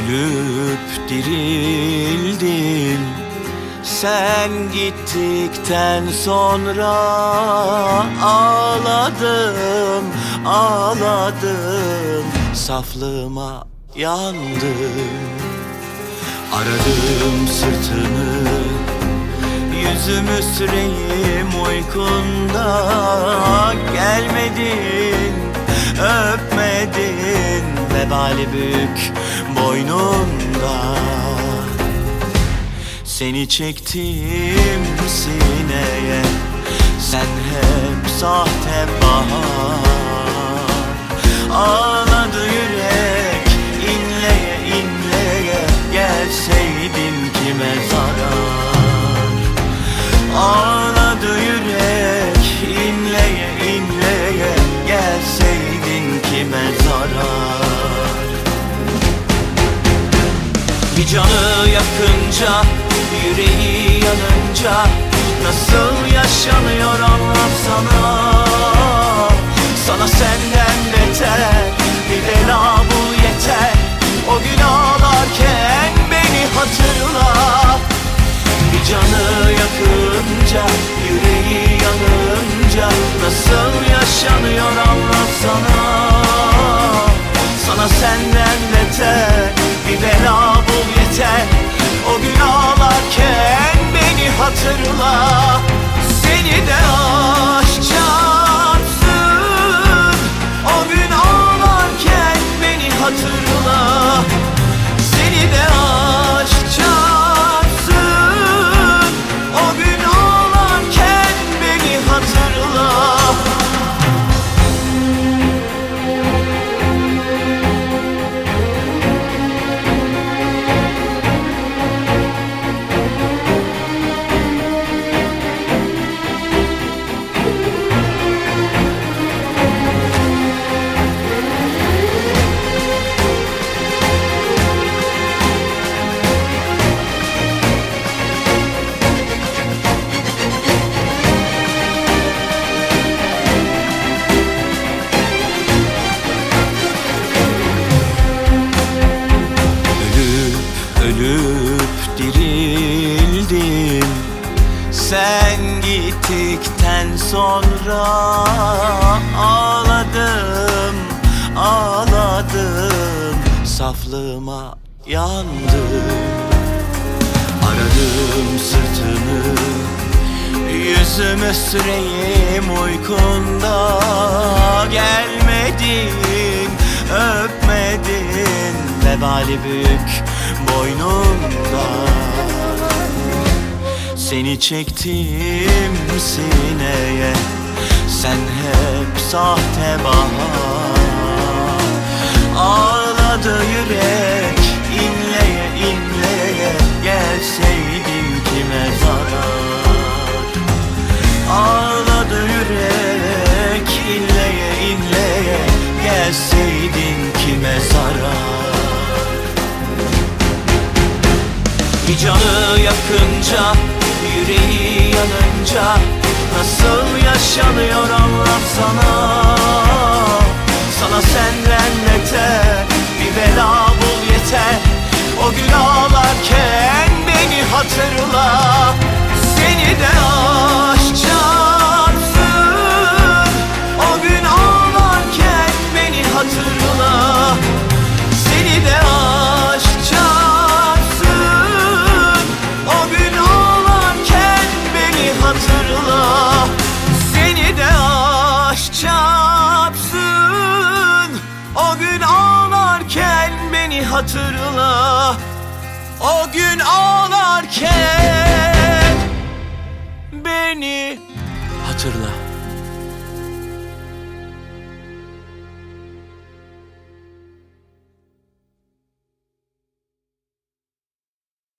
ölüp dirildim. Sen gittikten sonra ağladım, ağladım. Saflığıma yandım. Aradım sırtını, yüzümü süreyim uykunda. Gelmedin, öpmedin, vebali büyük boynunda. Seni çektim sineye, sen hep sahte bahar. Ağladı yürek inleye inleye, gelseydin kime zarar. Ağladı yürek inleye inleye, gelseydin kime zarar. Bir canı yakınca, yüreği yanınca nasıl yaşanıyor anlatsana. Sana senden beter bir bela bul yeter. O gün ağlarken beni hatırla. Bir canı yakınca, yüreği yanınca nasıl yaşanıyor anlatsana. Sana senden beter bir bela bul yeter. O gün ağlarken beni hatırla. Seni de aşk çarpsın. O gün ağlarken beni hatırla. Seni de aşk çarpsın. O gün ağlarken beni hatırla. Ölüp dirildim. Sen gittikten sonra ağladım, ağladım. Saflığıma yandım. Aradım sırtını, yüzümü süreyim uykunda. Gelmedin, öpmedin, vebali büyük boynunda. Seni çektim sineye, sen hep sahte bahar. Ağladı yürek inleye inleye, gelseydin kime zarar. Ağladı yürek inleye inleye, gelseydin kime zarar. Bir canı yakınca, yüreği yanınca nasıl yaşanıyor anlatsana. Sana senden beter bir bela bul yeter. O gün ağlarken beni hatırla. Seni de aşk çarpsın. O gün ağlarken beni hatırla. Seni de aşk çarpsın. O gün ağlarken beni hatırla. Seni de aşk çarpsın. O gün ağlarken beni hatırla. O gün ağlarken beni hatırla.